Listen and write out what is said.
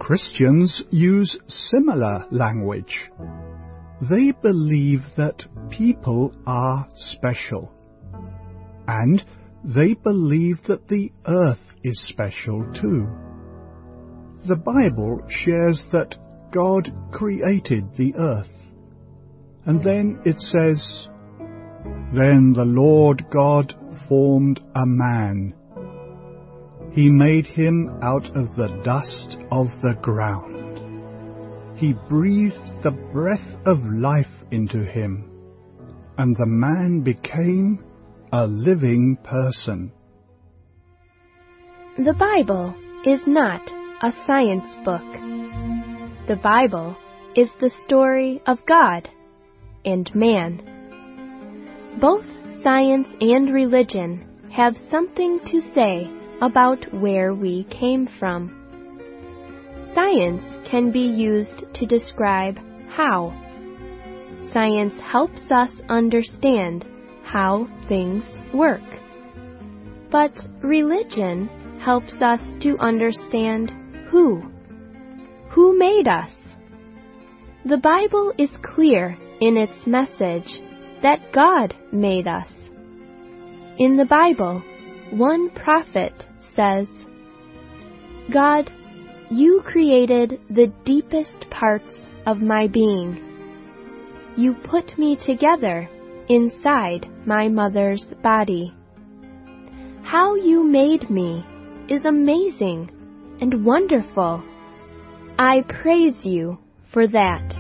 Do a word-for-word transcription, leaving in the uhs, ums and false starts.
Christians use similar language. They believe that people are special, and they believe that the earth is special too. The Bible shares that God created the earth, and then it says, "Then the Lord God formed a man. He made him out of the dust of the ground. He breathed the breath of life into him, and the man became a living person." The Bible is not a science book. The Bible is the story of God and man. Both science and religion have something to say about where we came from. Science can be used to describe how. Science helps us understand how things work. But religion helps us to understand who. Who made us? The Bible is clear in its message that God made us. In the Bible, one prophet says, "God, you created the deepest parts of my being. You put me together inside my mother's body. How you made me is amazing and wonderful. I praise you for that."